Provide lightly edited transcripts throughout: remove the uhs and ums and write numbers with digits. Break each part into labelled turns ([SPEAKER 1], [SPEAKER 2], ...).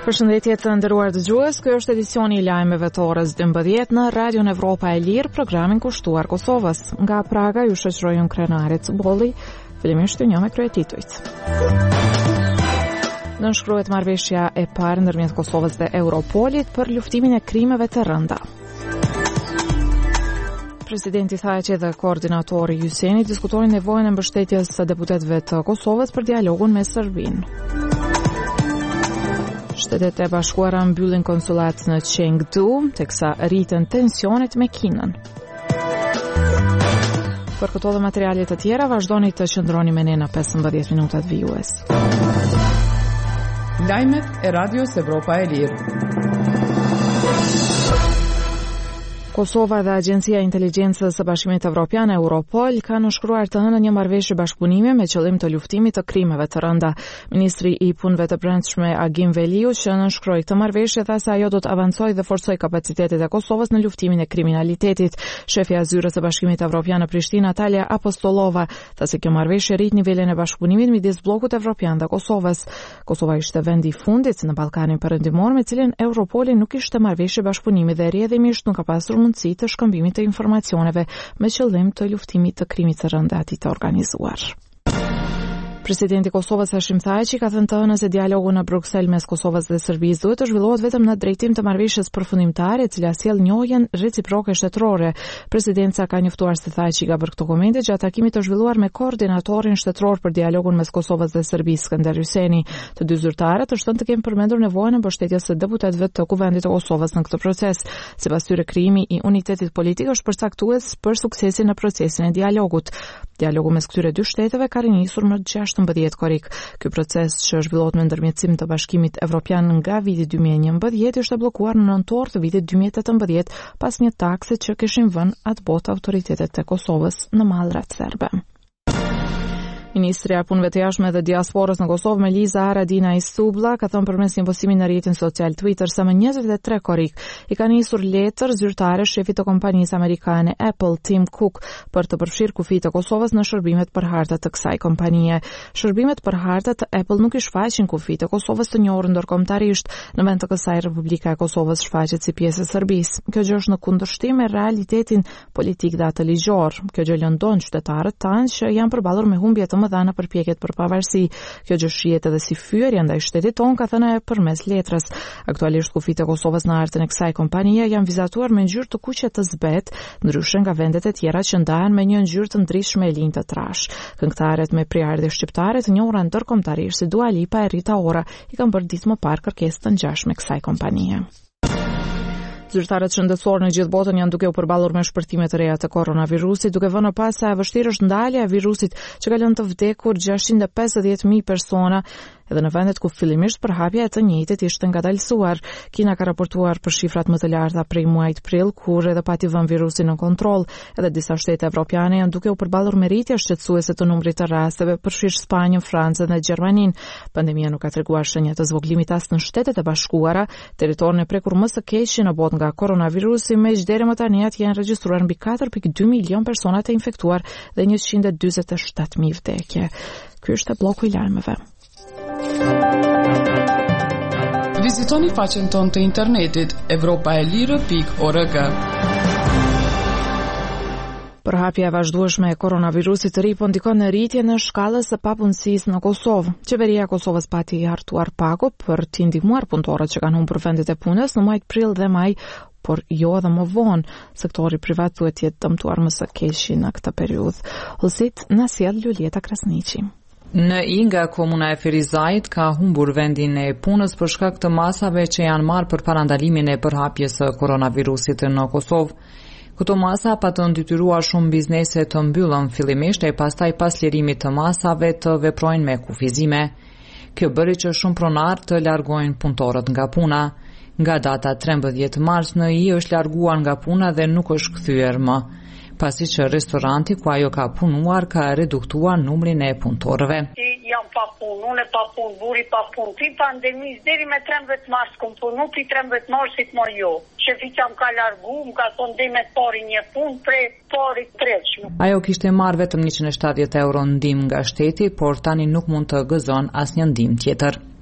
[SPEAKER 1] Përshëndetje të nderuar dëgjues, ky është edicioni I lajmeve të orës 12 në Radion Evropa e Lirë, programin kushtuar Kosovës. Nga Praga ju shoqëroi unë Krenari Cubolli, fillimisht një me kryetitujt. Nënshkruhet marrëveshja e parë ndërmjet Kosovës dhe Europolit për luftimin e krimeve të rënda. Presidenti Thaçi dhe koordinatori Hyseni diskutojnë nevojën e mbështetjes së deputetëve të Kosovës për dialogun me Serbinë. Shtetet e Bashkuara mbyllin konsulat në Chengdu, teksa rriten tensionet me Kinën. Për këto dhe materialet të tjera, vazhdoni të qëndroni me ne në 15 minutat vijues.
[SPEAKER 2] Lajmet e Radios Evropa e Lirë.
[SPEAKER 1] Kosova dhe Agjencia e Inteligjencës së Bashkimit Evropian Europol kanë nënshkruar të hënën një marrëveshje bashkëpunimi me qëllim të luftimit të krimeve të rënda. Ministri I Punëve të Brendshme Agim Veliu që nënshkroi këtë marrëveshje tha se ajo do të avancojë dhe forcojë kapacitetet e Kosovës në luftimin e kriminalitetit. Shefi I Zyrës së Bashkimit Evropian në Prishtinë, Natalia Apostolova, tha se kjo marrëveshje rrit nivelin e bashkëpunimit midis bllokut evropian dhe Kosovës. Kosova ishte vendi I fundit në Ballkanin Perëndimor me cilin Europoli nuk kishte marrëveshje bashkëpunimi dhe rrjedhimisht nuk ka pasur mundësi të shkëmbimit të informacioneve me qëllim të luftimit të krimit të rënda të organizuar. Presidenti Kosovës Hashim Thaçi ka thënë të hënën se dialogu në Bruksel mes Kosovës dhe Serbisë duhet të zhvillohet vetëm në drejtim të marrëveshjes përfundimtare, e cila sjell njohjen reciproke shtetërore. Presidenca ka njoftuar se Thaçi ka bërë këto komente gjatë takimit të zhvilluar me koordinatorin shtetëror për dialogun mes Kosovës dhe Serbisë, Skënder Hyseni. Të dy zyrtarët të shtonë të kenë përmendur nevojën e mbështetjes së deputetëve të Kuvendit të Kosovës në këtë proces. Sipas tyre, krijimi I unitetit politik është përcaktues për suksesin në procesin e dialogut. Dialogu mes këtyre dy shteteve ka rinisur më 16 korrik. Ky proces që zhvillohet me ndërmjetësim të Bashkimit Evropian nga viti 2011 ishte bllokuar në nëntor të vitit 2018 pas një takse që kishin vënë atë botë autoritetet e Kosovës në mallrat serbe. Ministrja e Punëve të Jashtme dhe Diasporës në Kosovë, Meliza Haradina Istubla, ka thënë përmes një postimi në rrjetin social Twitter se më 23 korrik I ka nisur letër zyrtare shefit të kompanisë amerikane Apple, Tim Cook, për të përfshirë kufijtë të Kosovës në shërbimet për harta të kësaj kompanie. Shërbimet për harta të Apple nuk I shfaqin kufijtë të Kosovës të njohur ndërkombëtarisht, në vend të kësaj Republika e Kosovës shfaqet si pjesë e Serbisë. Kjo gjë është në kundërshtim me realitetin politik dhe atë ligjor. Kjo gjë lëndon qytetarët tanë që janë përballur me humbje të mëdha në përpjekjet për pavarësi. Kjo gjë shihet edhe si fyerje ndaj shtetit tonë, ka thënë përmes letrës. Aktualisht kufijtë e Kosovës në hartën e kësaj kompanie janë vizatuar me ngjyrë të kuqe të zbet, ndryshe nga vendet e tjera që ndahen me një ngjyrë të ndritshme e linjë të trash. Këngëtarët me prejardhje shqiptare të njohura ndërkombëtarisht si Dua Lipa e Rita Ora I kanë bërë ditë më parë kërkesë të ngjashme kësaj kompanie. Zyrtarët shëndetësor në gjithë botën janë duke u përballur me shpërthime të reja të koronavirusit, duke vënë pas sa e vështirë është ndalja e virusit që ka lënë të vdekur 650.000 persona, edhe në vendet ku fillimisht përhapja e të njëjtit ishte ngadalësuar. Kina ka raportuar për shifrat më të larta prej muajit prill, kur edhe pati vënë virusin në kontroll, edhe disa shtete evropiane janë duke u përballur me rritje shqetësuese të numrit të rasteve, përfshirë Spanjën, Francën dhe Gjermaninë. Pandemia nuk ka treguar shenja të zvoglimit as në Shtetet e Bashkuara, territorin e prekur më së keqi në botë nga koronavirusi, me deri më tani janë regjistruar mbi 4.2 milion persona të infektuar dhe 147.000 vdekje. Ky është bloku I lajmeve.
[SPEAKER 2] Vizitoni faqen tonë të internetit evropaelire.org.
[SPEAKER 1] Përhapja e vazhdueshme e koronavirusit të ri po ndikon në rritjen e shkallës së papunësisë në Kosovë. Qeveria e Kosovës pati hartuar pago për të ndihmuar punëtorët që kanë humbur vendet e punës në muajt prill dhe maj, por jo edhe më vonë. Sektori privat duhet të jetë dëmtuar më së keqi në këtë periudhë. Ulsit na sjell Lulieta Krasniqi.
[SPEAKER 3] Në nga komuna e Ferizajit ka humbur vendin e punës për shkak të masave që janë marrë për parandalimin e përhapjes së koronavirusit në Kosovë. Këto masa pa të ndetyruar shumë biznese të mbyllën fillimisht e pastaj pas lirimit të masave të veprojnë me kufizime. Kjo bëri që shumë pronar të largojnë punëtorët nga puna. Nga data 13 mars në është larguar nga puna dhe nuk është kthyer më. pasi që restoranti ku ajo ka punuar ka reduktuar numrin e punëtorëve.
[SPEAKER 4] Jam pa punë, unë pa punë, buri pa punë. Ti pandemisë deri me 13 mars kum punu, ti 13 marsit më jo. Shefi jam ka largu, më ka thonë dhe me pari një punë pre pari treqme.
[SPEAKER 3] Ajo kishte marrë vetëm 170 euro ndim nga shteti, por tani nuk mund të gëzon asnjë ndim tjetër.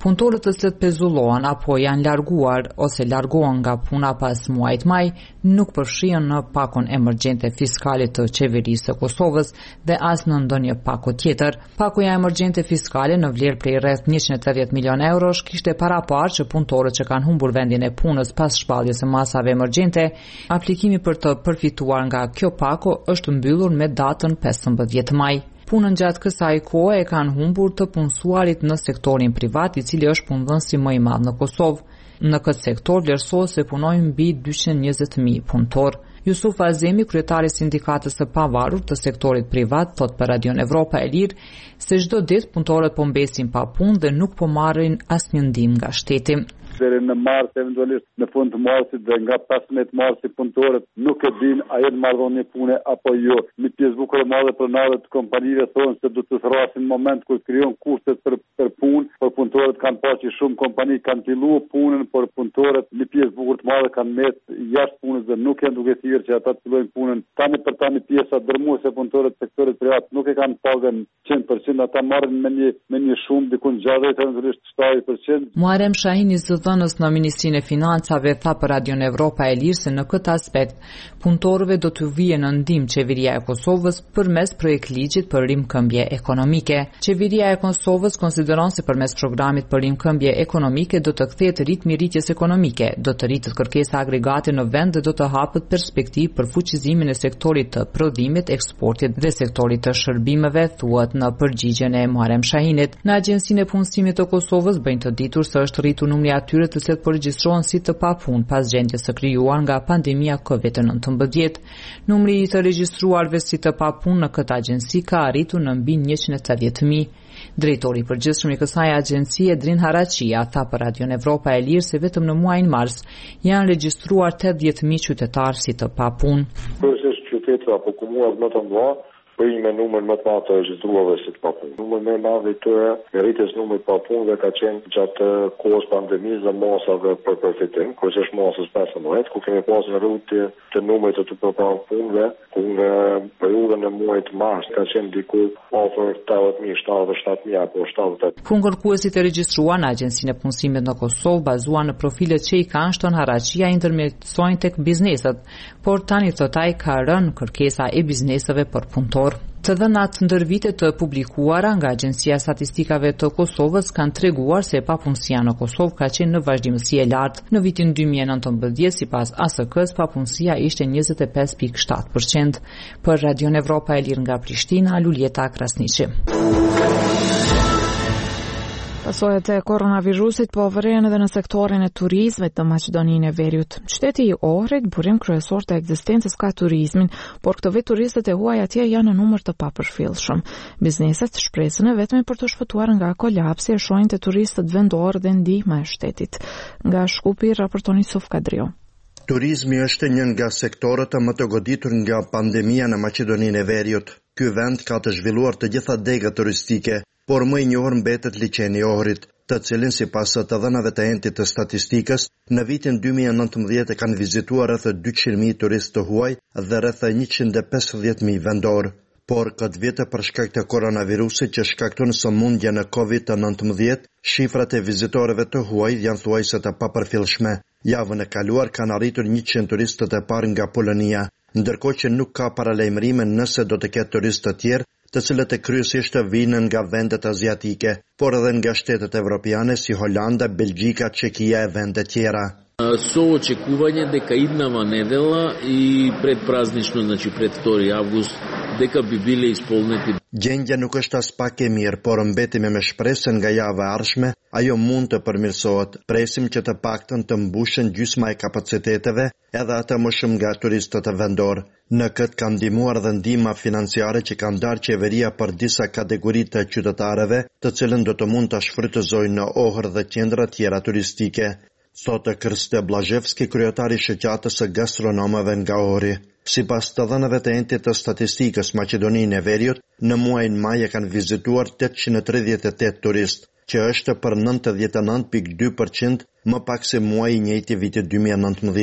[SPEAKER 3] Punëtorët të cilët pezullohen apo janë larguar ose largohen nga puna pas muajit maj nuk përfshihen në pakun emergjente fiskale të qeverisë së Kosovës dhe as në ndonjë paku tjetër. Pakuja emergjente fiskale në vlerë prej rreth 180 milion eurosh kishte paraparë që punëtorët që kanë humbur vendin e punës pas shpalljes së masave emergjente, aplikimi për të përfituar nga kjo paku është mbyllur me datën 15 maj. Punën gjatë kësaj kohe e kanë humbur të punësuarit në sektorin privat, i cili është punëdhënësi më i madh në Kosovë. Në këtë sektor vlerësohet se punojnë mbi 220.000 punëtor. Jusuf Azemi, kryetari i sindikatës së pavarur të sektorit privat, thot për Radion Evropa e Lirë se çdo ditë punëtorët po mbesin pa punë dhe nuk po marrin asnjë ndihmë nga shteti.
[SPEAKER 5] Deri në mars, eventualisht në fund të marsit dhe nga 15 marsi punëtorët nuk e din a jetë marrëdhënie pune apo jo. Një pjesë bukur e madhe pronarët të kompanive thonë se do të thrasin në moment kur krijon kushtet për punë, por punëtorët kanë pasur që shumë kompani kanë filluar punën, por punëtorët një pjesë bukur të madhe kanë mbet jashtë punës dhe nuk janë duke thirrur që ata të fillojnë punën. Tani për tani pjesa dërmuese punëtorët të sektorit privat nuk e kanë pagën 100%, ata marrin me një shumë diku 60 eventualisht 70%.
[SPEAKER 3] Muharrem Shahini, zëdhënës në Ministrinë e Financave, tha për Radion Evropa e Lirë se në këtë aspekt punëtorëve do të vijë në ndihmë qeveria e Kosovës përmes projektligjit për rimkëmbje ekonomike. Qeveria e Kosovës konsideron se përmes programit për rimkëmbje ekonomike do të kthehet ritmi rritjes ekonomike, do të rritet kërkesa agregate në vend dhe do të hapet perspektivë për fuqizimin e sektorit të prodhimit, eksportit dhe sektorit të shërbimeve, thuhet në përgjigjen e Muharrem Shahinit. Në Agjencinë e Punësimit të Kosovës bëjnë të ditur se është rritur numri atyre të cilët po regjistrohen si të papunë pas gjendjes së krijuar nga pandemia COVID-19. Numri i të regjistruarve si të papunë në këtë agjenci ka arritur në mbi 180.000. Drejtori i përgjithshëm i kësaj agjencie, Edrin Haraqia, tha për Radion Evropa e Lirë se vetëm në muajin mars janë regjistruar 80.000 qytetarë si të papunë.
[SPEAKER 6] Kryesisht qytetet apo komunat më të mëdha bëjnë me numër më të madh të regjistruarve si të papunë. Numri më i madh i tyre i rritjes numrit të papunëve ka qenë gjatë kohës pandemisë dhe masave për përfitim, kryesisht masës 15, ku kemi pasur një rritje të numrit të papunëve, ku në periudhën e muajit mars ka qenë diku afër 80.000, 77.000 apo 78.
[SPEAKER 3] Punkërkuesit e regjistruar në Agjencinë e Punësimit në Kosovë bazuan në profilet që i kanë, shton Haraqia, intermediojnë tek bizneset, por tani thot ai ka rënë kërkesa e bizneseve për punëtor. Të dhënat ndër vitet të publikuara nga Agjencia e Statistikave të Kosovës kanë treguar se papunësia në Kosovë ka qenë në vazhdimësi e lartë. Në vitin 2019, sipas ASK-s, papunësia ishte 25.7%. Për Radion Evropa e Lirë nga Prishtina, Luljeta Krasniqi.
[SPEAKER 1] Pasojat e koronavirusit po vërejnë edhe në sektorin e turizmit në Maqedoninë e Veriut. Qyteti i Ohrit, burim kryesor të ekzistencës ka turizmin, por këtë vit turistët e huaj atje janë në numër të papërfillshëm. Bizneset shpresin e vetme për të shpëtuar nga kolapsi e shohin të turistët vendor dhe ndihma e shtetit. Nga Shkupi raporton Yusuf Kadrio.
[SPEAKER 7] Turizmi është një nga sektorët më të goditur nga pandemia në Maqedoninë e Veriut. Ky vend ka të zhvilluar të gjitha degët turistike, por më i njohur mbetet liçeni i Ohrit, të cilin sipas të dhënave të entit të statistikës, në vitin 2019 kanë vizituar rreth 200.000 turistë të huaj dhe rreth 150.000 vendor. Por këtë vit për shkak të koronavirusit që shkakton sëmundje në COVID-19, shifrat e vizitorëve të huaj janë thuajse të papërfillshme. Javën e kaluar kanë arritur 100 turistët e parë nga Polonia, ndërkohë që nuk ka paralajmërime nëse do të ketë turistë të tjerë, të cilët e kryesisht vijnë nga vendet aziatike, por edhe nga shtetet evropiane si Holanda, Belgjika, Чехия e vende tjera.
[SPEAKER 8] Со очекување дека иднава недела и предпразнично, значи пред 2 август, дека би биле исполнети.
[SPEAKER 7] Gjendja nuk është as pak e mirë, por mbetemi me shpresën nga java e ardhshme, ajo mund të përmirësohet. Presim që të paktën të mbushen gjysma e kapaciteteve, edhe ata më shumë nga turistët e vendor. Në këtë ka ndihmuar dhe ndihma financiare që ka ndarë qeveria për disa kategori të qytetarëve, të cilën do të mund ta shfrytëzojnë në Ohër dhe qendra tjera turistike. Thotë Krste Blazhevski, kryetari i shoqatës së gastronomëve nga Ohri. Sipas të dhënave të entit të statistikës Maqedoninë e Veriut, në muajin maj e kanë vizituar 838 turistë, që është për 99.2% më pak se muaji i njëjti vitit 2019.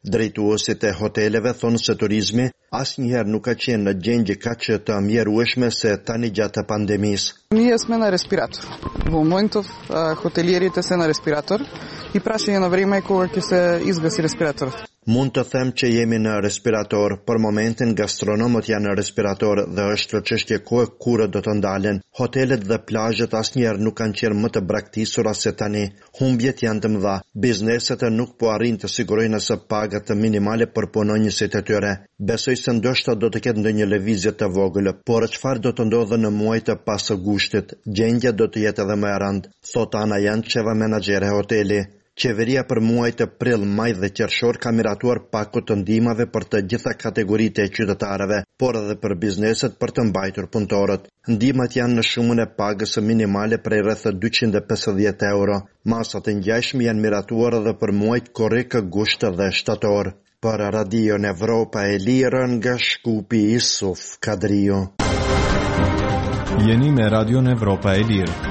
[SPEAKER 7] Drejtuesit e hoteleve thonë se turizmi asnjëherë nuk ka qenë në gjendje kaq të mjerueshme se tani gjatë pandemisë.
[SPEAKER 9] Ние сме на респиратор. Во моментов хотелиерите се на респиратор и прашање на време кога ќе се изгаси респираторот.
[SPEAKER 7] Mund të them që jemi në respirator, për momentin gastronomët janë në respirator dhe është çështje kohe kur do të ndalen. Hotelet dhe plazhet asnjëherë nuk kanë qenë më të braktisura se tani. Humbjet janë të mëdha. Bizneset nuk po arrin të sigurojnë as pagat të minimale për punonjësit e tyre. Besoj se ndoshta do të ketë ndonjë lëvizje të vogël, por çfarë do të ndodhë në muajt e pasgushtit? Gjendja do të jetë edhe më e rëndë, thot Ana Jançeva, menaxhere e hoteli. Qeveria për muajt prill, maj dhe qershor ka miratuar pakut të ndihmave për të gjitha kategoritë e qytetarëve, por edhe për bizneset për të mbajtur punëtorët. Ndihmat janë në shumën e pagës minimale prej rreth 250 euro. Masat e ngjashme janë miratuar edhe për muajt korrik, gusht dhe shtator. Për Radio Evropa e Lirë nga Shkupi, Isuf Kadriu.
[SPEAKER 10] Jeni me Radio Evropa e Lirë.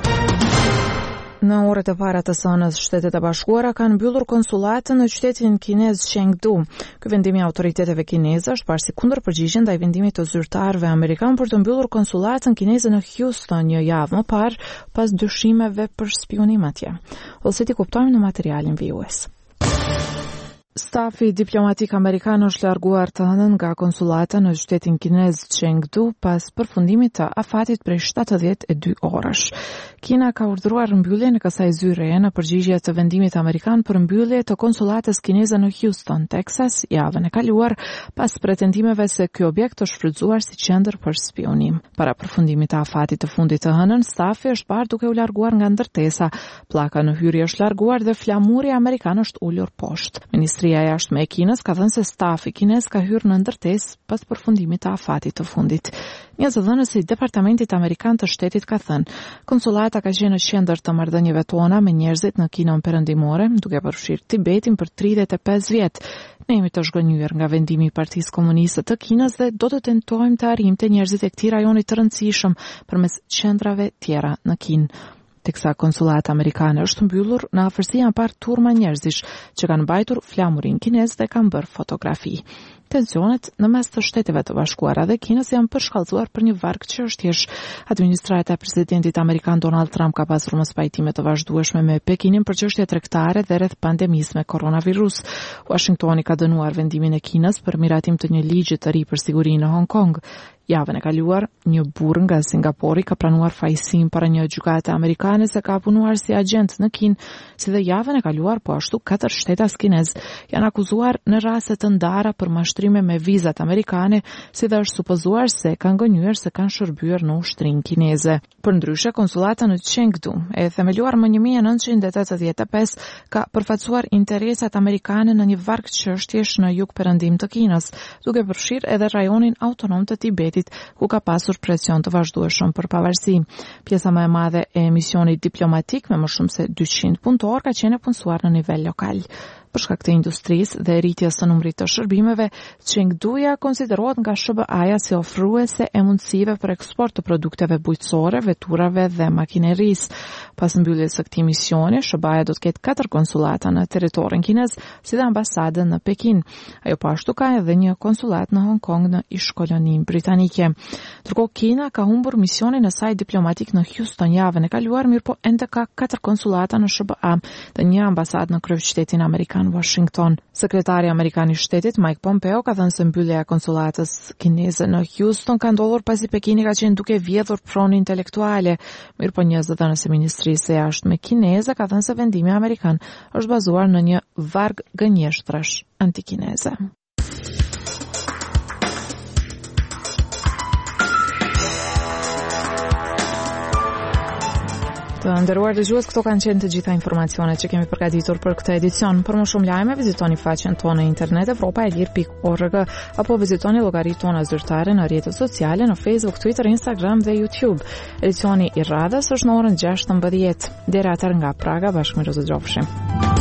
[SPEAKER 1] Në orët e para të sënës, Shtetet e Bashkuara kanë mbyllur konsulatën në qytetin kinez Chengdu. Ky vendim i autoriteteve kineze është parë si kundërpërgjigje ndaj vendimit të zyrtarëve amerikan për të mbyllur konsulatën kineze në Houston një javë më parë pas dyshimeve për spionim atje. Ose ti kuptojmë në materialin vijues. Stafi diplomatik amerikan është larguar të hënën nga konsulata në qytetin kinez Chengdu pas përfundimit të afatit prej 72 orësh. Kina ka urdhëruar mbylljen e kësaj zyreje në përgjigje të vendimit amerikan për mbyllje të konsulatës kineze në Houston, Texas, javën e kaluar pas pretendimeve se ky objekt është shfrytzuar si qendër për spionim. Para përfundimit të afatit të fundit të hënën, stafi është parë duke u larguar nga ndërtesa. Pllaka në hyrje është larguar dhe flamuri amerikan është ulur poshtë. Ministria e jashtme e Kinës ka thënë se stafi kinez ka hyrë në ndërtesë pas përfundimit të afatit të fundit. Një zëdhënës i Departamentit Amerikan të Shtetit ka thënë, konsulata ka qenë në qendër të marrëdhënieve tona me njerëzit në Kinën perëndimore, duke përfshirë Tibetin për 35 vjet. Ne jemi të zhgënjur nga vendimi i Partisë Komuniste të Kinës dhe do të tentojmë të arrijmë te njerëzit e këtij rajoni të rëndësishëm përmes qendrave tjera në Kinë. Teksa konsulata amerikane është mbyllur, në afërsi janë parë turma njerëzish që kanë mbajtur flamurin kinez dhe kanë bërë fotografi. Tensionet në mes të Shteteve të Bashkuara dhe Kinës janë përshkallëzuar për një varg çështjesh. Administrata e presidentit amerikan Donald Trump ka pasur mos pajtime të vazhdueshme me Pekinin për çështje tregtare dhe rreth pandemisë me koronavirus. Washingtoni ka dënuar vendimin e Kinës për miratim të një ligji të ri për sigurinë në Hong Kong. Javën e kaluar, një burr nga Singapori ka pranuar fajsim para një gjykate amerikane se ka punuar si agent në Kinë, si dhe javën e kaluar po ashtu 4 shtetas kinez janë akuzuar në raste të ndara për mashtrime me vizat amerikane, si dhe është supozuar se kanë gënjur se kanë shërbyer në ushtrinë kineze. Përndryshe, konsulata në Chengdu, e themeluar më 1985, ka përfaqësuar interesat amerikane në një varg çështjesh në jug perëndim të Kinës, duke përfshirë edhe rajonin autonom të Tibetit, ku ka pasur presion të vazhdueshëm për pavarësi. Pjesa më e madhe e misionit diplomatik me më shumë se 200 punëtor ka qenë punësuar në nivel lokal. Për shkak të industrisë dhe rritjes së numrit të shërbimeve, Chengduja konsiderohet nga SBA-ja si ofruese e mundësive për eksport të produkteve bujqësore, veturave dhe makinerisë. Pas mbylljes së këtij misioni, SBA-ja do të ketë 4 konsulata në territorin kinez, si dhe ambasadën në Pekin. Ajo po ashtu ka edhe një konsulat në Hong Kong në ish-koloninë britanike. Ndërkohë Kina ka humbur misionin e saj diplomatik në Houston javën e kaluar, mirëpo ende ka 4 konsulata në SBA dhe një ambasadë në kryeqytetin amerikan Washington. Sekretari amerikan i shtetit Mike Pompeo ka thënë se mbyllja e konsulatës kineze në Houston ka ndodhur pasi Pekini ka qenë duke vjedhur pronë intelektuale. Mirëpo një zëdhënës e Ministrisë së Jashtme kineze ka thënë se vendimi amerikan është bazuar në një varg gënjeshtrash antikineze. Të nderuar dëgjues, këto kanë qenë të gjitha informacionet që kemi përgatitur për këtë edicion. Për më shumë lajme, vizitoni faqen tonë në internet evropaelir.org apo vizitoni llogaritë tona zyrtare në rrjetet sociale në Facebook, Twitter, Instagram dhe YouTube. Edicioni i radhës është në orën 16:00. Deri atëherë nga Praga, bashkë me Rozë Gjofshi.